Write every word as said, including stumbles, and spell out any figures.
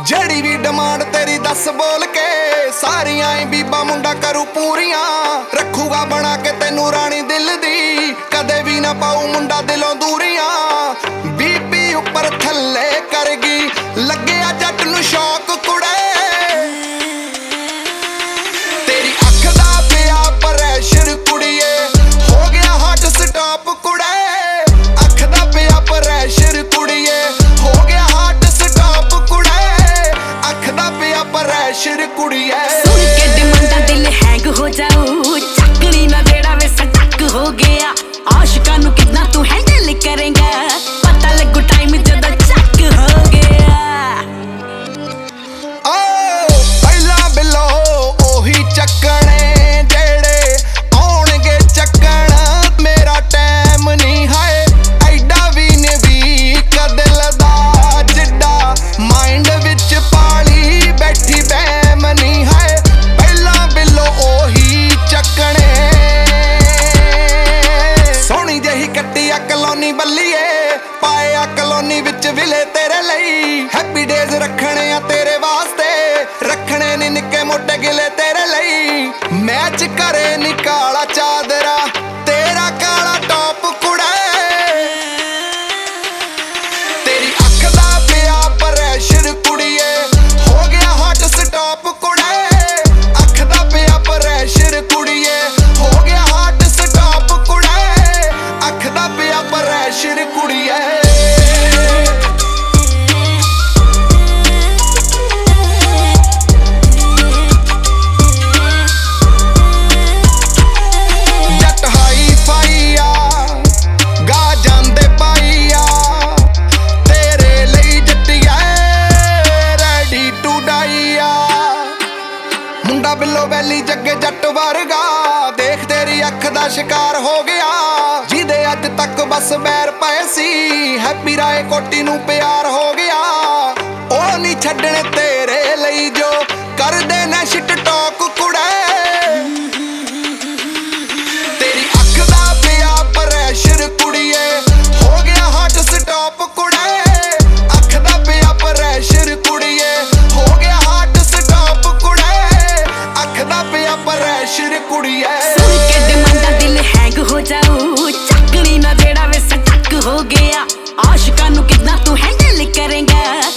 ਜਿਹੜੀ ਵੀ ਡਿਮਾਂਡ ਤੇਰੀ ਦੱਸ ਬੋਲ ਕੇ ਸਾਰੀਆਂ ਹੀ ਬੀਬਾ ਮੁੰਡਾ ਕਰੂ ਪੂਰੀਆਂ ਰੱਖੂਗਾ ਬਣਾ ਕੇ ਤੈਨੂੰ ਰਾਣੀ ਦਿਲ ਦੀ ਕਦੇ ਵੀ ਨਾ ਪਾਉ ਮੁੰਡਾ ਦਿਲੋਂ ਦੂਰੀਆਂ ਬੀਬੀ ਉੱਪਰ ਥੱਲੇ ਕਰਗੀ ਲੱਗਿਆ ਜੱਟ ਨੂੰ ਸ਼ੌਕ ਕੁੜੇ ਤੇਰੀ ਅੱਖ ਦਾ ਪਿਆ ਪ੍ਰੈਸ਼ਰ ਕੁੜੀਏ ਹੋ ਗਿਆ ਹਾਰਟ ਸਟਾਪ ਕੁੜੇ ਅੱਖ ਦਾ ਪਿਆ ਪ੍ਰੈਸ਼ਰ ਕੁੜੀਏ ਹੋ ਗਿਆ ਹਾਰਟ ਸਟਾਪ ਕੁੜੇ ਅੱਖ ਦਾ ਪਿਆ ਪ੍ਰੈਸ਼ਰ ਕੁੜੀਏ ਸੁਣ ਕੇ ਡਿਮਾਂਡਾਂ ਦਿਲ ਹੈਂਗ ਹੋ ਜਾਊ ਚੱਕਣੀ ਨਾ ਦੇੜਾ ਵੇ ਸਟਕ ਹੋ ਗਿਆ ਆਸ਼ਿਕਾਂ ਨੂੰ ਕਿੰਨਾ ਤੂੰ ਹੈਂਡਲ ਕਰੇਂਗਾ ਪਤਾ ਲੱਗੂ ਟਾਈਮ ਜਦੋਂ ਚੱਕ ਹੋ ਗਿਆ ਓ ਪਹਿਲਾ ਬਿੱਲੋ ਉਹੀ ਚੱਕਣੇ ਜਿਹੜੇ ਆਉਣਗੇ ਚੱਕਣ ਮੇਰਾ ਟਾਈਮ ਨਹੀਂ ਹੈ ਐਡਾ ਵੀ ਨੇ ਵੀ ਦਿਲ ਦਾ ਜਿੱਡਾ ਮਾਈਂਡ ਵਿੱਚ ਪਾਲੀ ਬੈਠੀ ਬੈਮ ਨਹੀਂ ਹੈ ਪਹਿਲਾ ਬਿੱਲੋ ਉਹੀ ਚੱਕਣੇ ਸੋਹਣੀ ਜਿਹੀ ਕੱਟੀ ਆ ਕਲੋਨੀ ਬੱਲੀਏ ਪਾਏ ਆ ਕਲੋਨੀ ਵਿੱਚ ਵਿਲੇ ਤੇਰੇ ਲਈ ਹੈਪੀ ਡੇਜ਼ ਰੱਖਣੇ ਆ ਤੇਰੇ ਵਾਸਤੇ ਰੱਖਣੇ ਨੀ ਨਿੱਕੇ ਮੋਟੇ ਗਿਲੇ ਤੇਰੇ ਲਈ ਮੈਚ ਕਰੇ ਨੀ ਕਾਲਾ ਚਾਦਰਾ ਤੇਰਾ ਕਾਲਾ ਟੌਪ ਕੁੜੇ ਤੇਰੀ ਅੱਖ ਦਾ ਪਿਆ ਪ੍ਰੈਸ਼ਰ ਕੁੜੀਏ ਹੋ ਗਿਆ ਹਾਰਟ ਸਟਾਪ ਕੁੜੇ ਅੱਖ ਦਾ ਪਿਆ ਪ੍ਰੈਸ਼ਰ ਕੁੜੀਏ ਹੋ ਗਿਆ ਹਾਰਟ ਸਟਾਪ ਕੁੜੇ ਅੱਖ ਦਾ ਪਿਆ ਪ੍ਰੈਸ਼ਰ ਕੁੜੀਏ ਮੁੰਡਾ ਬਿੱਲੋ ਵੈਲੀ ਜੱਗੇ ਜੱਟ ਵਰਗਾ ਦੇਖ ਤੇਰੀ ਅੱਖ ਦਾ ਸ਼ਿਕਾਰ ਹੋ ਗਿਆ ਜਿਹਦੇ ਅੱਜ ਤੱਕ ਬਸ ਬੈਰ ਪਏ ਸੀ ਹੈਪੀ ਰਾਏ ਕੋਟੀ ਨੂੰ ਪਿਆਰ ਹੋ ਗਿਆ ਉਹ ਨਹੀਂ ਛੱਡਣੇ ਤੇਰੇ ਲਈ ਜੋ ਕਰਦੇ ਨੇ ਸ਼ਿਟ ਟਾਕ ਕੁੜੇ ਤੇਰੀ ਅੱਖ ਦਾ ਪਿਆ ਪ੍ਰੈਸ਼ਰ ਕੁੜੀਏ ਹੋ ਗਿਆ ਹਾਰਟ ਸਟਾਪ ਕੁੜੇ ਅੱਖ ਦਾ ਪਿਆ ਪ੍ਰੈਸ਼ਰ ਕੁੜੀਏ ਹੋ ਗਿਆ ਹਾਰਟ ਸਟਾਪ ਕੁੜੇ ਅੱਖ ਦਾ ਪਿਆ ਪ੍ਰੈਸ਼ਰ ਕੁੜੀਏ ਸੁਣ ਕੇ ਡਿਮਾਂਡਾਂ ਦਿਲ ਹੈਂਗ ਹੋ ਜਾਊ ਚੱਕਣੀ ਨਾ ਦੇੜਾ ਵੇ ਸਟਕ ਹੋ ਗਿਆ ਆਸ਼ਿਕਾਂ ਨੂੰ ਕਿੰਨਾ ਤੂੰ ਹੈਂਡਲ ਕਰੇਂਗਾ